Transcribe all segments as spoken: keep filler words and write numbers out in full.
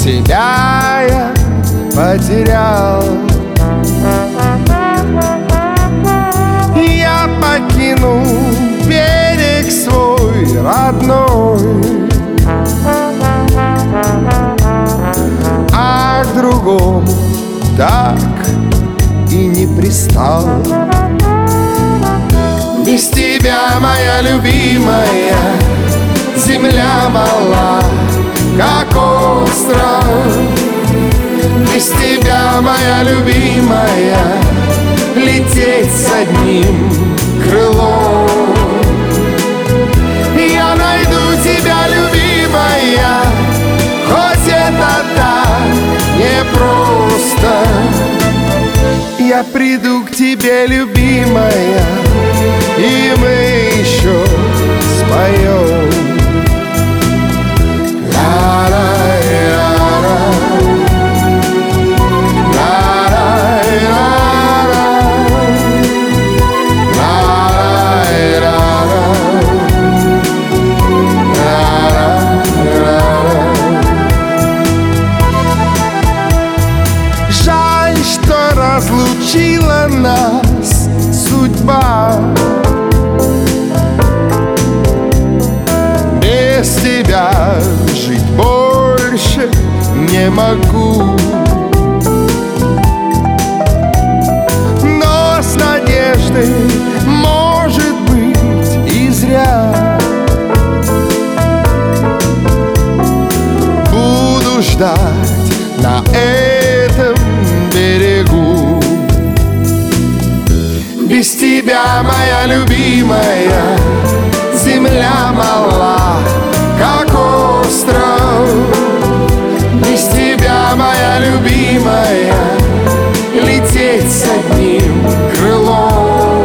тебя я потерял. Я покинул берег свой родной, а к другому так и не пристал. Без тебя, моя любимая, земля мала, как остров. Без тебя, моя любимая, лететь с одним крылом. Я найду тебя, любимая, хоть это так непросто. Я приду к тебе, любимая, и мы еще споем. Жаль, что разлучила нас судьба. Без тебя жить больше не могу. Но с надеждой, может быть, и зря, буду ждать на этом берегу. Без тебя, моя любимая, земля мала, как остров. Без тебя, моя любимая, лететь с одним крылом.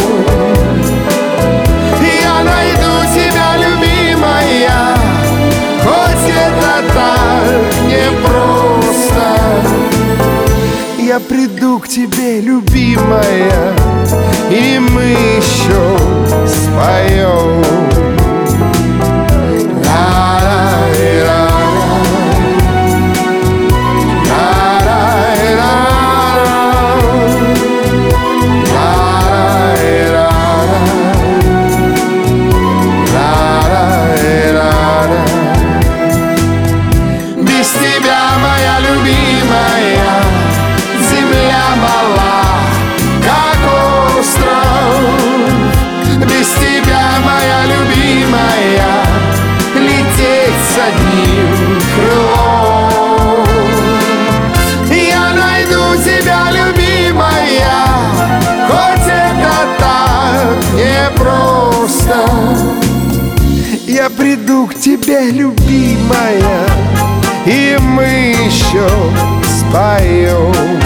Я найду тебя, любимая, хоть это так непросто. Я приду к тебе, любимая, и мы еще споем. Без тебя, моя любимая, земля мала, как остров. Без тебя, моя любимая, лететь с одним крылом. Я найду тебя, любимая, хоть это так непросто. Я приду к тебе, любимая, и мы еще споем.